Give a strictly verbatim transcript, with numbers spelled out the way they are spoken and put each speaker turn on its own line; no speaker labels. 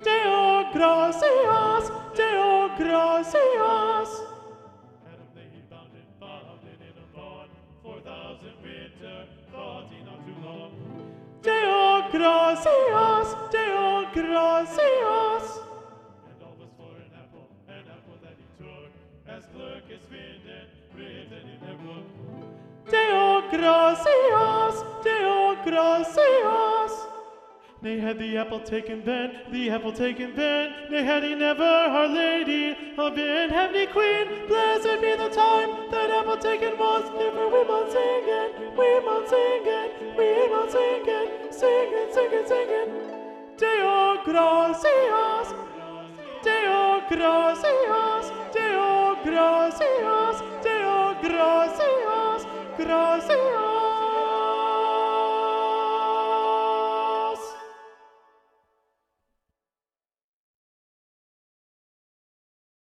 Deo gracias, Deo gracias.
Adam lay bound and bound and in a bond, four thousand winter, thought he not too long.
Deo gracias, Deo gracias.
And all was for an apple, an apple that he took, as clerk is written, written in their book.
Deo gracias, Deo gracias. Nay, had the apple taken then, the apple taken then, nay, had he never Our Lady of been heavenly Queen, blessed be the time that apple taken was, therefore we must sing it, we must sing it, we must sing it, sing it, sing it, sing it. Deo gracias, Deo gracias, Deo gracias, Deo gracias, gracias.